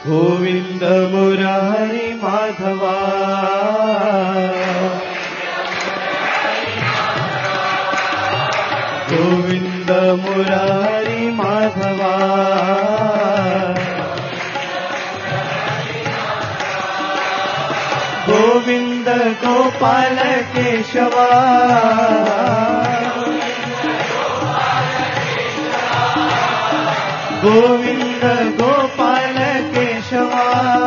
गोविंद मुरारी माधवा गोविंद मुरारी माधवा गोविंद गोपाल केशवा गोविंद गोपाल केशवा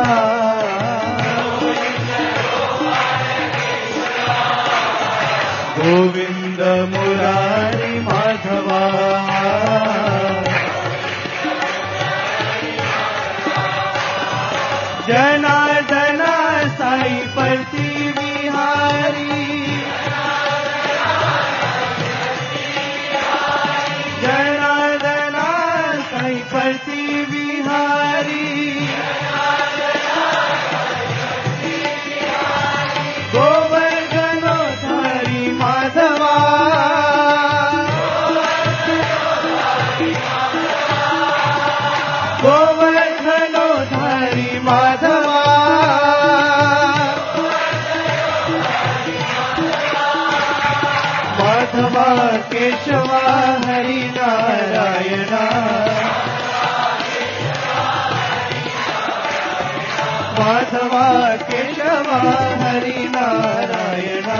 गोविंद मुरारी माधवा जनार्दन साई पति विहारी जनार्दन साई पति विहारी गोवर्धनोधारी माधवा गोवर्धनोधारी माधवा माधवा केशवा हरि नारायणा माधवा केशवा हरि नारायणा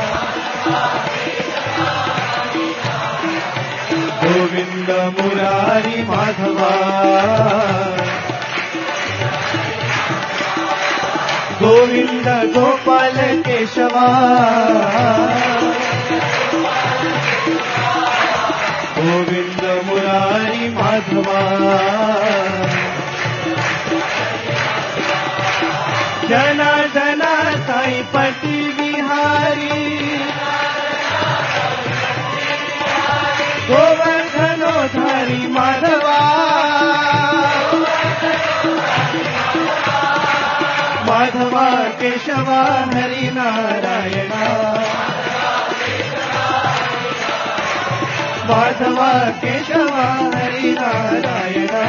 गोविंद मुरारी माधवा गोविंद गोपाल केशवा गोविंद मुरारी माधवा जनार्दन साई पति विहारी गोवर्धनोधारी माधवा माधवा केशवा हरि नारायणा माधवा केशवा हरि नारायणा